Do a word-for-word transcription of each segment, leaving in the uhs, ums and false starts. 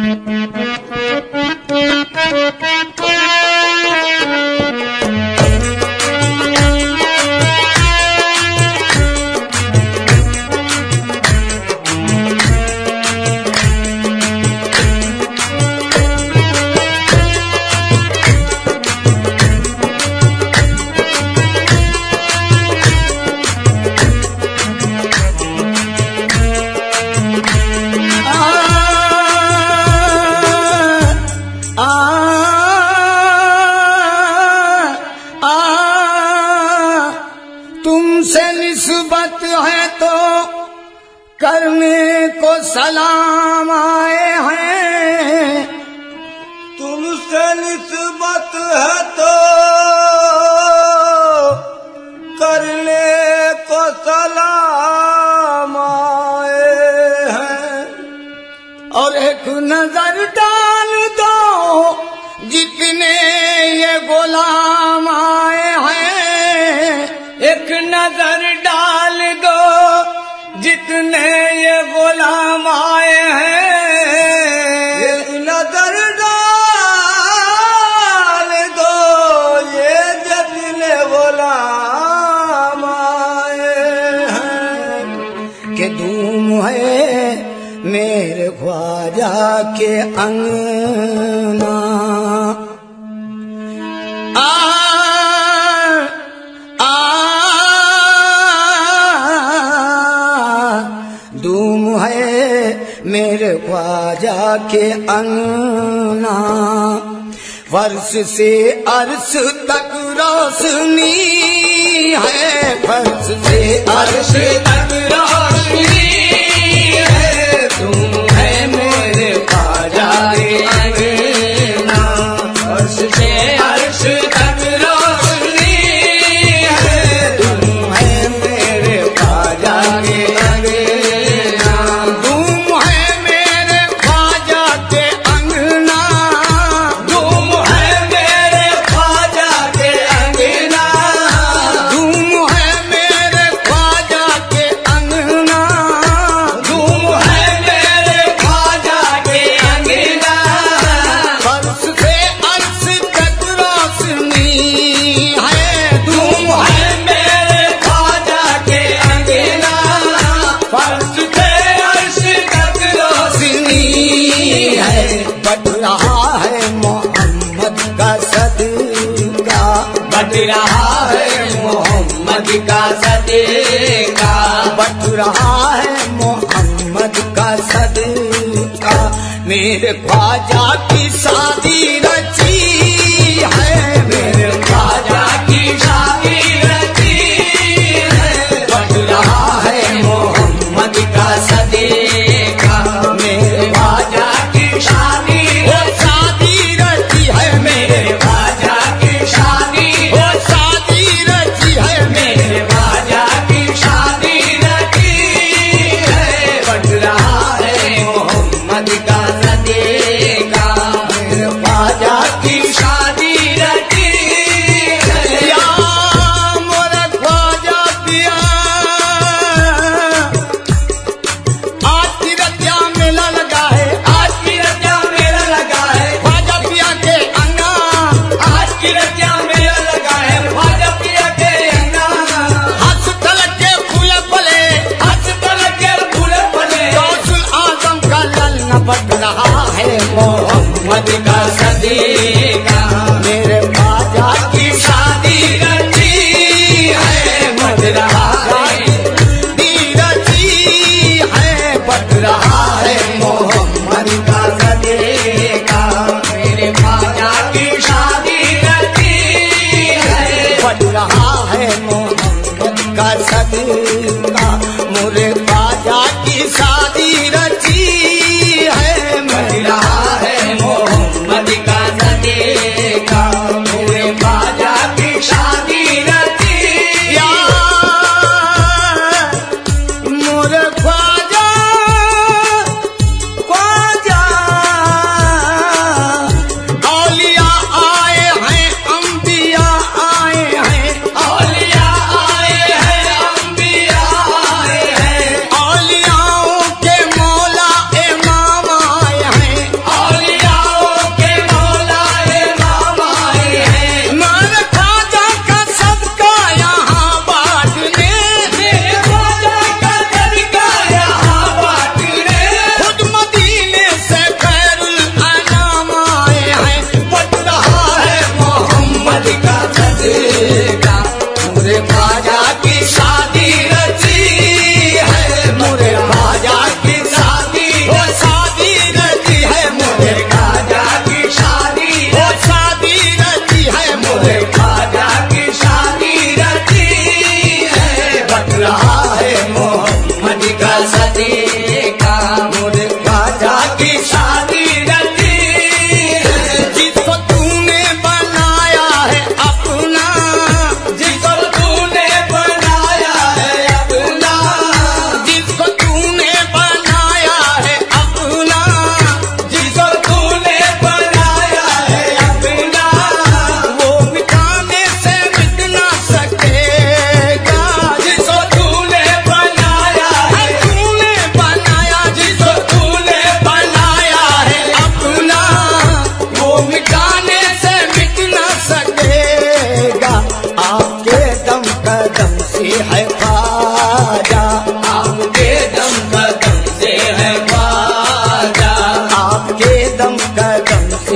निस्बत है तो करने को सलाम आए हैं। तुमसे निस्बत है तो करने को सलाम आए हैं। और एक नजर डाल दो जितने ये गुलाम आए हैं। एक नजर डाल दो जितने ये गुलाम आए हैं। एक नजर डाल दो ये जितने गुलाम आए हैं। कि धूम है मेरे ख्वाजा के अंगना। मेरे ख्वाजा के अंगना। फर्श से अर्श तक रोशनी है। फर्श से अर्श तक रोशनी है। तुम है मेरे ख्वाजा के अंगना। फर्श से अर्श तक रोशनी है। तुम है मेरे ख्वाजा के बट रहा है मोहम्मद का सदका। बट रहा है मोहम्मद का सदका। मेरे ख्वाजा की शादी रची है। मेरे ख्वाजा की शादी रची है। बट रहा है मोहम्मद का सदका। मेरे ख्वाजा की शादी शादी रची है। मेरे ख्वाजा की शादी बट रहा है मोहम्मद का सदका। मेरे ख्वाजा की शादी रची है। बट रहा है रची है। बट रहा है मोहम्मद का सदका। मेरे ख्वाजा की शादी रची है। बट रहा है मोहम्मद का सदका। मेरे ख्वाजा की शादी रची है। बट रहा है मोहम्मद का सदका।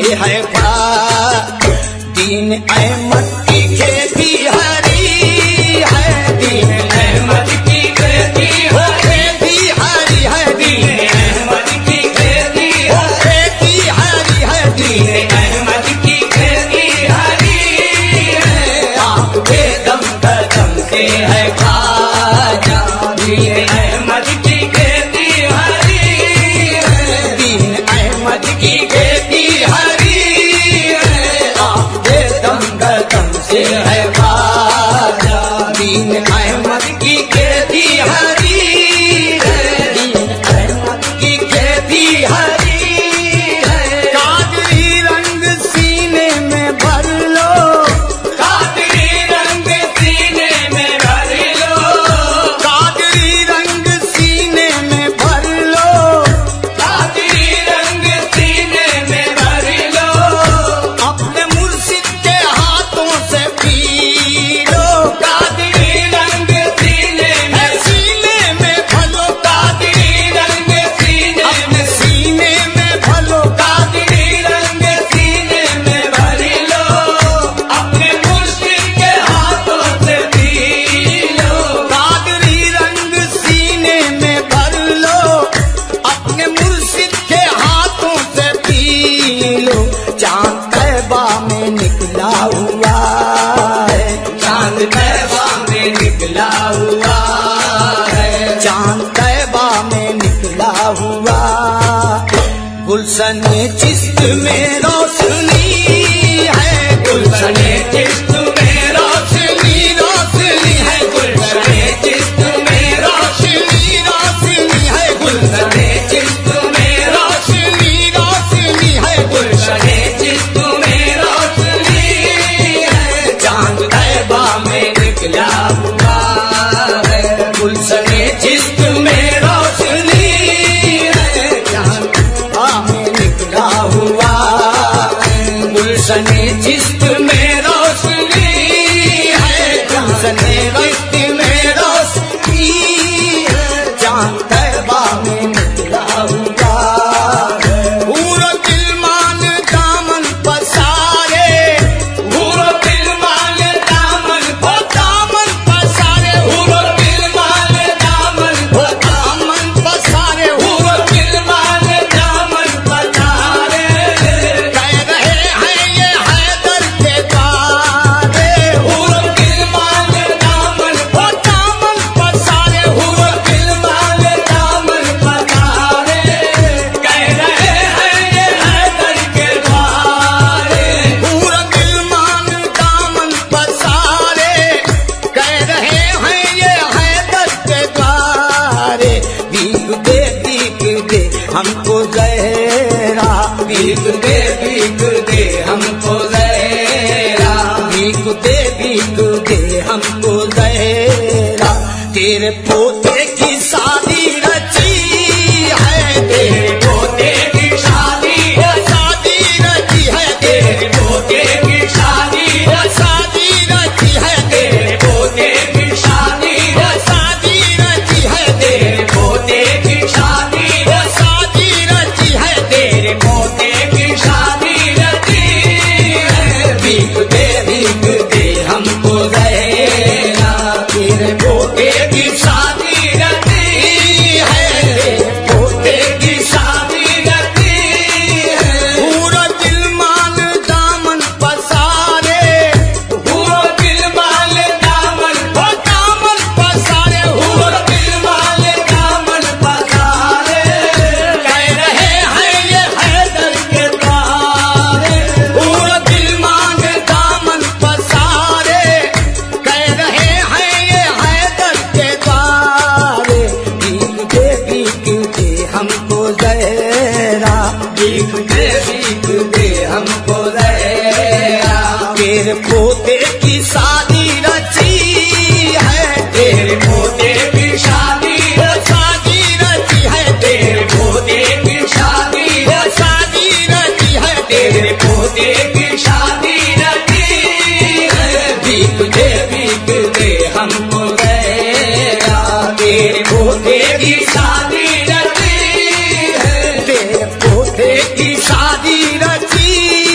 है फल। दीन अहमद की खेती हरी है, दीन अहमद की खेती वो खेती हरी है, दीन अहमद की खेती वो खेती हरी है, दीन अहमद की खेती हरी है। आपके दम कदम से है खाजा, दीन अहमद की खेती हरी है। दीन अहमद की खेती हरी है, आपके दम कदम से है खाजा। दीन अहमद की खेती हरी है, दीन अहमद की खेती हरी है। कादरी रंग सीने में भर लो, कादरी रंग सीने में भर लो, कादरी रंग सीने में भर लो, कादरी रंग सीने में भर लो। अपने मुर्शिद के हाथों से पी लो। कादरी रंग सीने में, सीने में भलो, कादरी रंग सीने अपने में, सीने में भलो, कादरी रंग सीने में भर लो। अपने मुर्शिद के हाथों से पी लो, कादरी रंग सीने में भर लो, अपने मुर्शिद के हाथों से पी लो। चांद तैबा में निकला हुआ है, चांद तैबा में निकला हुआ है। चांद तैबा में निकला हुआ। गुलशन चिश्त में रोशनी है, गुलशन गुलशने चिश्त में रोशनी, रोशनी है, गुलशने चिश्त में रोशनी, रोशनी है, गुलशन गुलशने चिश्त में रोशनी, रोशनी है, गुलशन गुलशने चिश्त में रोशनी है। चांद तैबा में निकला हुआ है, गुलशने चिश्त में रोशनी है। चांद तैबा में निकला हुआ है, गुलशने चिश्त में रोशनी है। गुलशन चिश्त में रोशनी है, चांद तैबा में निकला हुआ है। पूरा दिलमान दामन पसारे, पूरो दिलमान दामन वो दामन पसारे, पूरो दिलमान दामन वो दामन पसारे, पूरो दिलमान दामन पसारे। कह रहे हैं ये हैदर के द्वारे। पूरो दिलमान दामन वो दामन पसारे, पूरो दिलमान दामन पसारे। कह रहे हैं ये हैदर के द्वारे। पूरा दिलमान दामन पसारे, कह रहे हैं ये हैदर के द्वारे। भीख दे भीख दे हमको जहरा, भीख दे भीख दे हमको जहरा, भीख दे भीख दे हमको जहरा। तेरे पोते की शादी रची है, तेरे तेरे पोते की शादी है, शादी रची है, तेरे तेरे पोते की शादी है, शादी रची है, तेरे तेरे पोते की शादी है, शादी रची है, तेरे तेरे पोते की शादी है, शादी रची है, तेरे तेरे पोते की शादी रची है। भीख दे भीख दे हमको जहरा, तेरे पोते की शादी रची है, तेरे पोते की शादी रची है। पूरा दिलमान दामन पसारे, पूरो दिलमान दामन, वो दामन पसारे, पूरो दिलमान दामन पसारे। कह रहे हैं ये हैदर के द्वारे। पूरा दिलमान दामन पसारे, कह रहे हैं ये हैदर के द्वारे। भीख दे भीख दे हमको जहरा, भीख दे भीख दे हमको जहरा, तेरे पोते की शादी रची है, तेरे पोते की शादी है, शादी रची है, तेरे पोते की शादी है, शादी रची है, तेरे पोते की शादी रची है। भीख दे भीख दे हमको जहरा, तेरे पोते की शादी रची है, तेरे पोते की शादी रची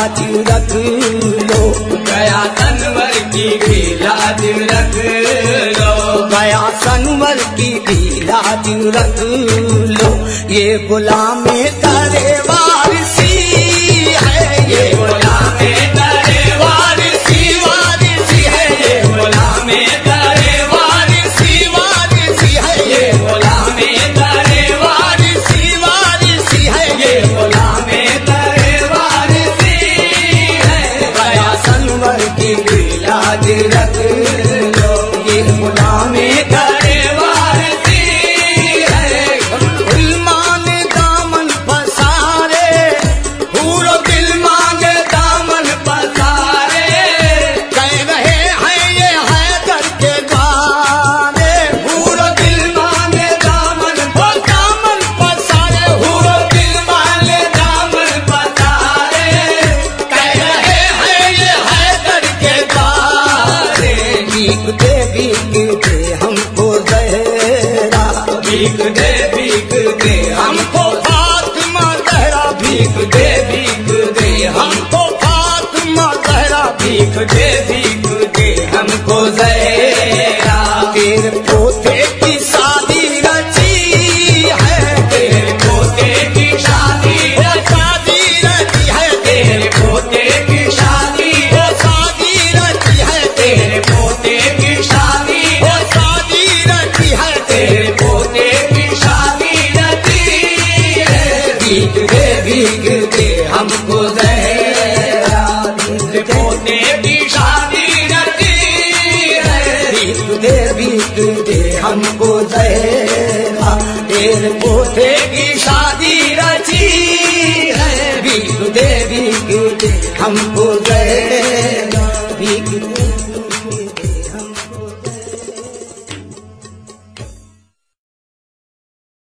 लाज रख लो, गया सनवर की भी लाज रख लो, गया सनवर की भी लाज रख लो। ये गुलामे तेरे वारिसी है, ये गुलामे तेरे वारिसी वारिसी है, ये गुलामे तेरे वारिसी वारिसी है, ये गुलामे तेरे वारिसी वारिसी है, ये गुलामे तेरे वारिसी है, गया सनवर की भी लाज रख लो, ये गुलामे तेरे वारिसी है। दिल मांगे दामन पसारे, पूरो दिल मांगे दामन पसारे, कह रहे हैं ये हैदर के द्वारे, पूरो दिल मांगे दामन वो दामन पसारे, पूरो दिल मांगे दामन पसारे, कह रहे हैं ये हैदर के द्वारे। भीख दे भीख दे हमको जहरा, भीख दे भीख दे हमको, हमको फातिमा जहरा, भीख दे भीख दे हमको, हमको फातिमा जहरा, भीख दे भीख दे हमको जहरा, तेरे पोते की शादी रची है, तेरे पोते की शादी वो शादी रची है, तेरे पोते की शादी वो शादी रची है, तेरे पोते की शादी वो शादी रची है, तेरे पोते की शादी रची है, भीख दे भीख दे हमको जहरा, तेरे पोते की शादी रची है, भीख दे भीख दे हमको जहरा, तेरे पोते की